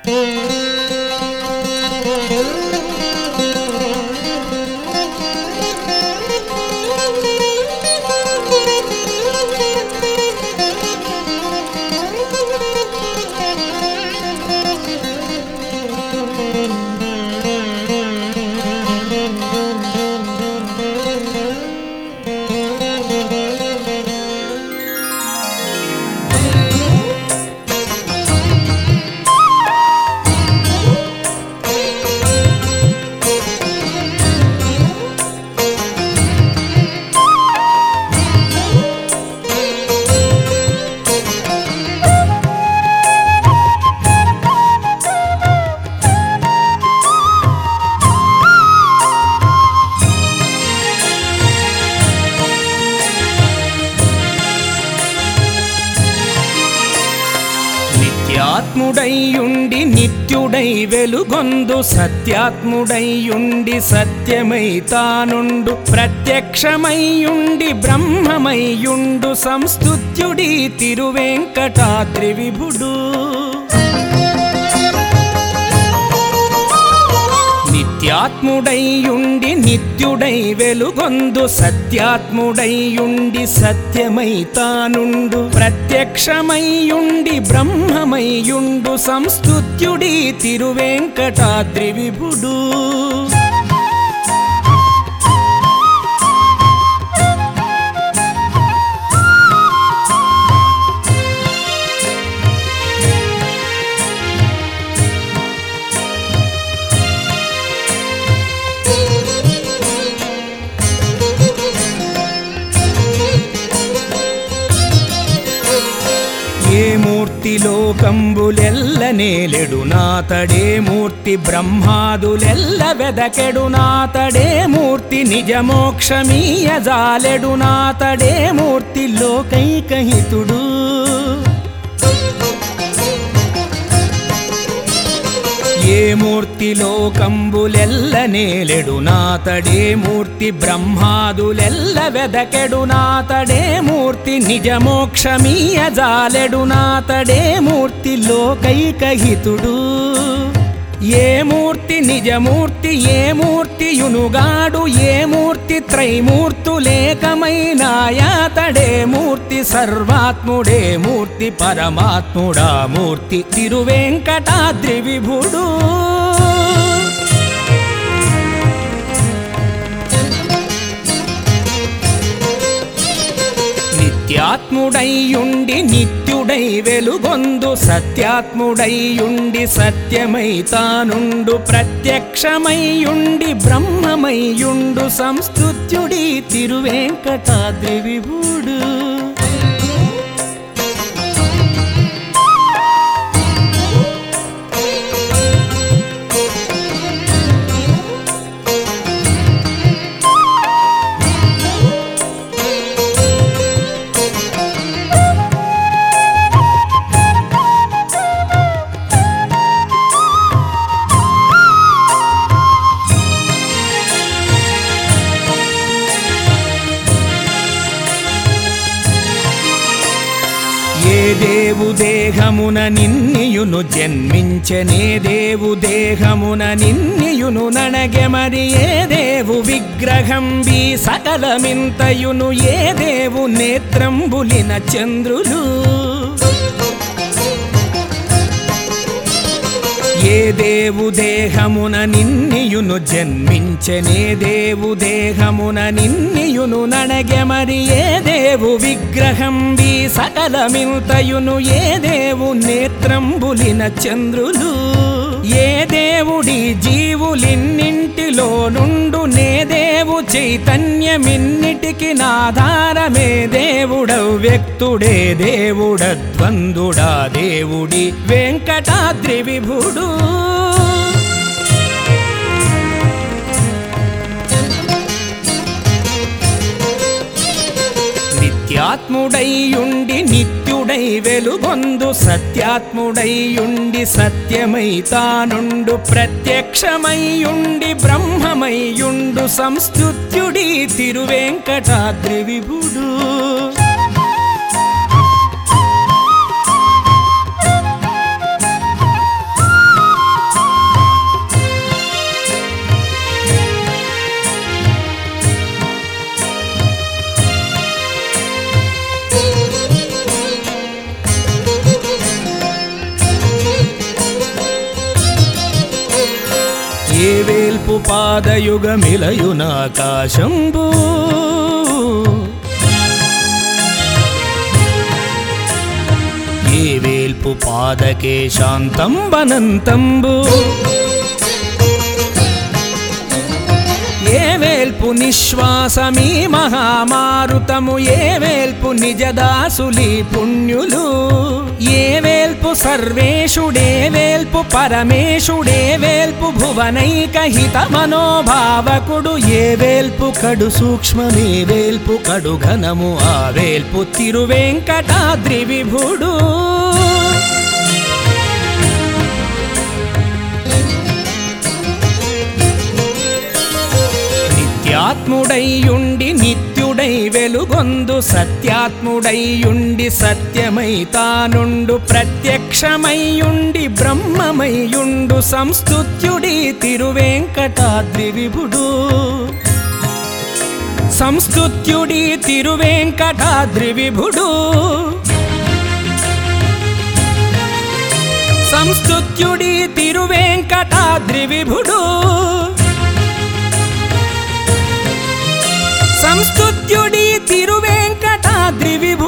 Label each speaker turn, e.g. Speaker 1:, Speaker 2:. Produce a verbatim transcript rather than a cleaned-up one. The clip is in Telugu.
Speaker 1: నిత్యాత్ముడైయుండి నిత్యుడై వెలుగొందు సత్యాత్ముడైయుండి సత్యమై తానుండు ప్రత్యక్షమైయుండి బ్రహ్మమైయుండు సంస్తుత్యుడి తిరువెంకటాద్రి విభుడు. నిత్యాత్ముడైయుండి నిత్యుడై వెలుగొందు సత్యాత్ముడైయుండి సత్యమై తానుండు ప్రత్యక్షమైయుండి బ్రహ్మమైయుండు సంస్తుత్యుడి తిరువెంకటాద్రి విభుడు. ఏ మూర్తి లోకంబులెల్ల నేలెడు నాతడే మూర్తి బ్రహ్మాదులెల్ల వెదకెడు నాతడే మూర్తి నిజమోక్షమీయజాలెడు నాతడే మూర్తి లోకైకహితుడు. ఏ మూర్తి లోకంబులెల్ల నేలెడు నాతడే మూర్తి బ్రహ్మాదులెల్ల వెదకెడు నాతడే మూర్తి నిజమోక్షమీయజాలెడు నాతడే మూర్తి లోకైకహితుడు. ఏ మూర్తి నిజమూర్తి ఏ మూర్తియునుగాడు ఏ మూర్తి త్రైమూర్తులేకమైనాయాతడే మూర్తి సర్వాత్ముడే మూర్తి పరమాత్ముడా మూర్తి తిరువెంకటాద్రి విభుడు. నిత్యాత్ముడైయుండి నిత్యుడై వెలుగొందు సత్యాత్ముడైయుండి సత్యమై తానుండు ప్రత్యక్షమైయుండి బ్రహ్మమైయుండు సంస్తుత్యుడి తిరువెంకటాద్రి విభుడు. ఏ దేవు దేహమున నిన్నియును జన్మించనే దేవు దేహమున నిన్నియును ననగె మరి ఏ దేవు విగ్రహం బి సకలమింతయును ఏ దేవు నేత్రంబులిన చంద్రులు. ఏ దేవు దేహమున నిన్నియును జన్మించనే దేవు దేహమున నిన్నియును ననగె మరి ఏ దేవు విగ్రహం బి సకలమింతయును ఏ దేవు నేత్రంబులిన చంద్రులు. ఏ దేవుడి జీవులిన్నింటిలో నుండు నే దేవు చైతన్యమిన్నిటికి నాధారమే దేవుడౌ వ్యక్తుడే దేవుడద్వందుడా దేవుడి వెంకటాద్రి విభుడు. నిత్యాత్ముడైయుండి నిత్యుడై వెలుగొందు సత్యాత్ముడైయుండి సత్యమై తానుండు ప్రత్యక్షమైయుండి బ్రహ్మమైయుండు సంస్తుత్యుడి తిరువెంకటాద్రి విభుడు. వేల్పు పాదయుగమిలయునాకాశంబు ఏ వేల్పు పాదకే శాంతం వనంతంబు ఏ వేల్పు నిశ్వాసమీ మహామారుతము ఏ వేల్పు నిజదాసులి పుణ్యులు ఏ వేల్పు సర్వేషుడే వేల్పు పరమేశుడే వేల్పు భువనైక హిత మనోభావకుడు ఏ వేల్పు కడు సూక్ష్మమే వేల్పు కడు ఘనము ఆ వేల్పు తిరువెంకటాద్రి విభుడు నిత్యాత్ముడైయుండి నిత్యుడై వెలుగొందు సత్యాత్ముడైయుండి సత్యమై తానుండు ప్రత్యక్షమైయుండి బ్రహ్మమైయుండు సంస్తుత్యుడి తిరువెంకటాద్రి విభుడు సంస్తుత్యుడి తిరువెంకటాద్రి విభుడు సంస్తుత్యుడి తిరువెంకటాద్రి విభుడు సంస్తుత్యుడి తిరువెంకటాద్రి విభుడు